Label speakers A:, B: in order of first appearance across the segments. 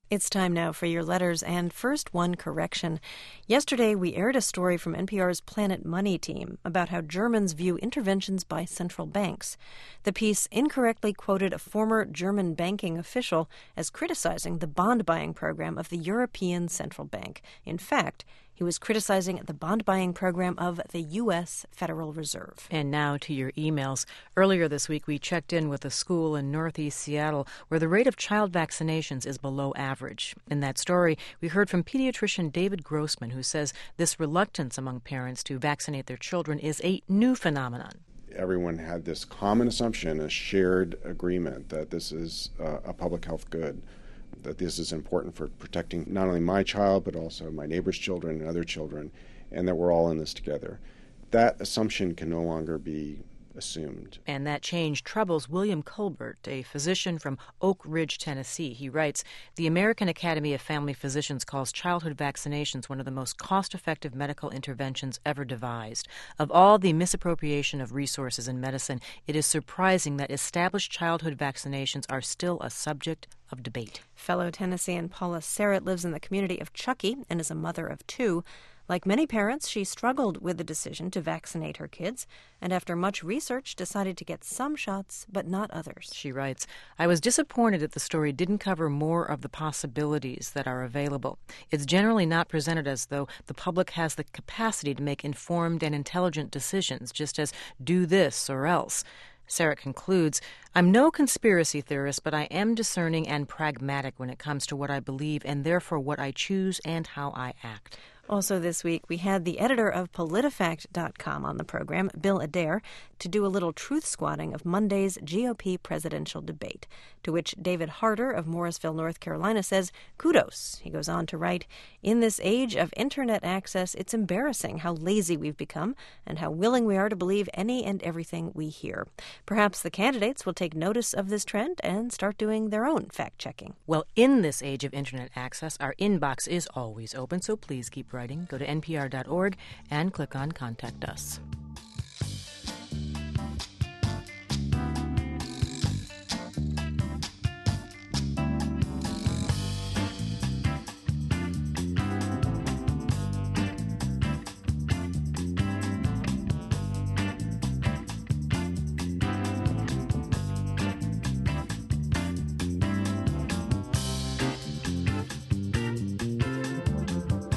A: It's time now for your letters, and first one correction. Yesterday, we aired a story from NPR's Planet Money team about how Germans view interventions by central banks. The piece incorrectly quoted a former German banking official as criticizing the bond-buying program of the European Central Bank. In fact, he was criticizing the bond-buying program of the U.S. Federal Reserve.
B: And now to your emails. Earlier this week, we checked in with a school in northeast Seattle where the rate of child vaccinations is below average. In that story, we heard from pediatrician David Grossman, who says this reluctance among parents to vaccinate their children is a new phenomenon.
C: Everyone had this common assumption, a shared agreement that this is a public health good, that this is important for protecting not only my child, but also my neighbor's children and other children, and that we're all in this together. That assumption can no longer be assumed.
B: And that change troubles William Colbert, a physician from Oak Ridge, Tennessee. He writes, "The American Academy of Family Physicians calls childhood vaccinations one of the most cost-effective medical interventions ever devised. Of all the misappropriation of resources in medicine, it is surprising that established childhood vaccinations are still a subject of debate."
A: Fellow Tennessean Paula Serrett lives in the community of Chuckey and is a mother of two. Like many parents, she struggled with the decision to vaccinate her kids, and after much research decided to get some shots, but not others.
B: She writes, "I was disappointed that the story didn't cover more of the possibilities that are available. It's generally not presented as though the public has the capacity to make informed and intelligent decisions, just as do this or else." Sarah concludes, "I'm no conspiracy theorist, but I am discerning and pragmatic when it comes to what I believe and therefore what I choose and how I act."
A: Also this week, we had the editor of PolitiFact.com on the program, Bill Adair, to do a little truth squatting of Monday's GOP presidential debate, to which David Harder of Morrisville, North Carolina, says, kudos. He goes on to write, "In this age of Internet access, it's embarrassing how lazy we've become and how willing we are to believe any and everything we hear. Perhaps the candidates will take notice of this trend and start doing their own fact-checking."
B: Well, in this age of Internet access, our inbox is always open, so please keep writing. Go to npr.org and click on Contact Us.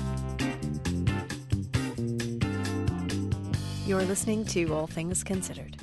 A: You're listening to All Things Considered.